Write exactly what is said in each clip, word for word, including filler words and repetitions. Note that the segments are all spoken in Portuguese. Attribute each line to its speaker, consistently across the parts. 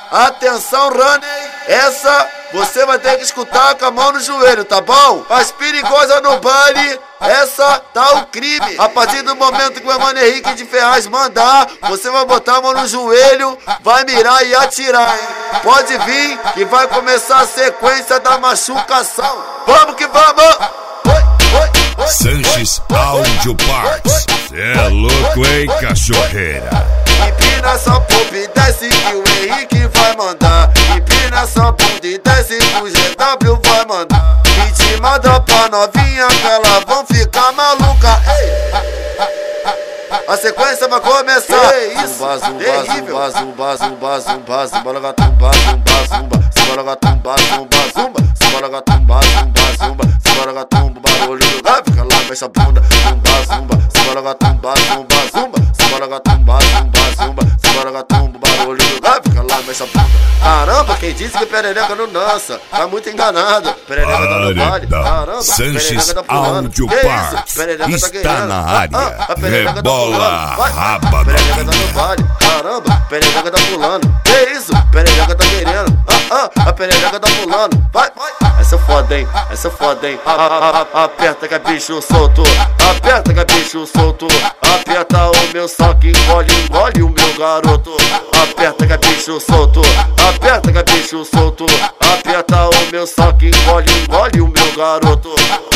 Speaker 1: Atenção, running, essa você vai ter que escutar com a mão no joelho, tá bom? As perigosas no baile, essa tá o crime. A partir do momento que o meu mano Henrique de Ferraz mandar, você vai botar a mão no joelho, vai mirar e atirar, hein? Pode vir que vai começar a sequência da machucação. Vamos que vamos!
Speaker 2: Sanches Audio Parts. Cê é louco, hein, cachorreira?
Speaker 1: Empina essa pompa e desce que o Henrique vai mandar. Empina essa bunda e desce que o G W vai mandar. E te manda pra novinha que elas vão ficar maluca. Ei. A sequência vai começar. É isso, zumba, zumba, zumba, zumba, zumba, zumba, gatumba, zumba, zumba, zumba, gatumba, zumba, zumba, zumba, gatumba, zumba, zumba, zumba, gatumba, barulho do gato, fica lá, mexe a bunda, zumba, zumba, zumba, gatumba, zumba, zumba, zumba, gatumba, zumba, zumba, zumba, gatumba, barulho do gato, fica lá, mexe a bunda. Caramba, quem disse que perereca não dança, tá muito enganado. Perereca tá no vale, caramba,
Speaker 2: Sanches
Speaker 1: tá pulando.
Speaker 2: Audio Parts está na área. Rebola, raba,
Speaker 1: perereca tá no vale, caramba, perereca tá pulando. Que isso? Perereca tá querendo. Ah, ah, a perereca tá pulando. Vai, vai. Essa é foda, hein? Essa é foda, hein? A, a, a, aperta que é bicho solto. Aperta que é bicho solto. Aperta o meu saco, engole, engole o meu garoto. Aperta que é bicho solto. Aperta que é bicho solto. Aperta o meu saco, engole, engole o meu garoto.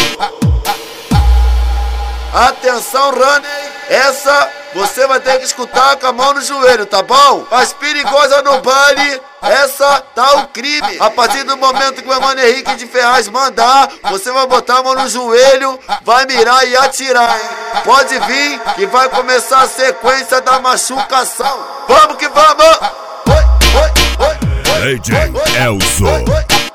Speaker 1: Atenção, running, essa você vai ter que escutar com a mão no joelho, tá bom? As perigosas no baile, essa tá o crime. A partir do momento que o meu mano Henrique de Ferraz mandar, você vai botar a mão no joelho, vai mirar e atirar, hein? Pode vir que vai começar a sequência da machucação. Vamos que vamos! Oi, oi, oi,
Speaker 2: D J Elzo.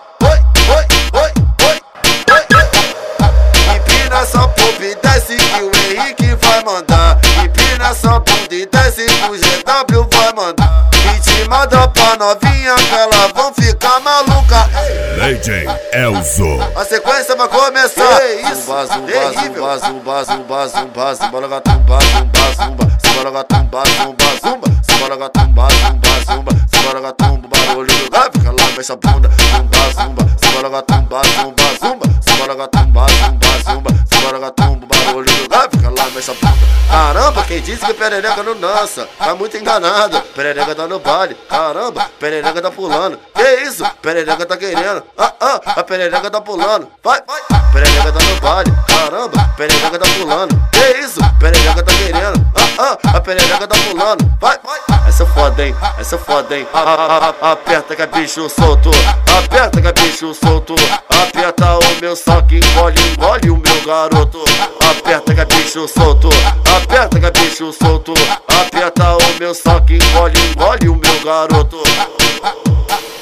Speaker 1: Empina essa pompa e desce que o Henrique vai mandar. Empina essa bunda e desce que o G W vai mandar. E te manda pra novinha que elas vão ficar maluca.
Speaker 2: D J Elzo.
Speaker 1: A sequência vai começar. É isso, zumba, zumba, zumba, zumba, zumba, zumba, zumba, gatumba, zumba, zumba, zumba, gatumba, zumba, zumba, zumba, gatumba, zumba, zumba, zumba, gatumba, barulho do gato, fica lá, mexe a bunda, zumba, zumba, zumba, gatumba, zumba, zumba, zumba, gatumba, zumba, zumba, zumba, gatumba, barulho do gato, fica lá, mexe a bunda. Caramba, quem disse que perereca não dança, tá muito enganado. Perereca tá no baile, caramba, perereca tá pulando. Que isso? Perereca tá querendo. Ah, ah, a perereca tá pulando. Vai, vai. Perereca tá no baile, caramba, perereca tá pulando. Que isso? Perereca tá querendo. Ah, ah, a perereca tá pulando. Vai, vai. Essa é foda, hein? Essa é foda, hein? Ah, ah, ah, aperta que é bicho solto. Aperta que é bicho solto. Aperta o meu saco, engole, engole o meu garoto. Aperta que é bicho solto. Aperta que é bicho solto. Aperta o meu saco, engole, engole o meu garoto.